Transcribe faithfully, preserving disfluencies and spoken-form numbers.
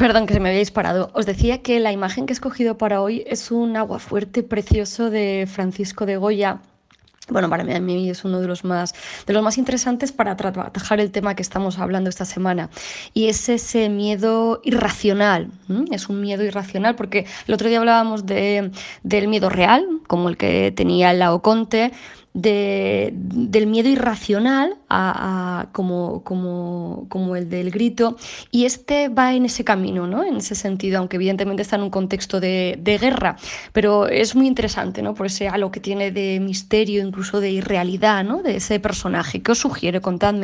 Perdón, que se me había disparado. Os decía que la imagen que he escogido para hoy es un aguafuerte precioso de Francisco de Goya. Bueno, para mí, a mí es uno de los más, de los más interesantes para trabajar el tema que estamos hablando esta semana. Y es ese miedo irracional. ¿m? Es un miedo irracional porque el otro día hablábamos de, del miedo real, como el que tenía el Laoconte, de, del miedo irracional a, a, como, como, como el del grito. Y este va en ese camino, ¿no? En ese sentido, aunque evidentemente está en un contexto de, de guerra. Pero es muy interesante, ¿no? Por ese halo que tiene de misterio, incluso de irrealidad, ¿no? De ese personaje. ¿Qué os sugiere? Contadme.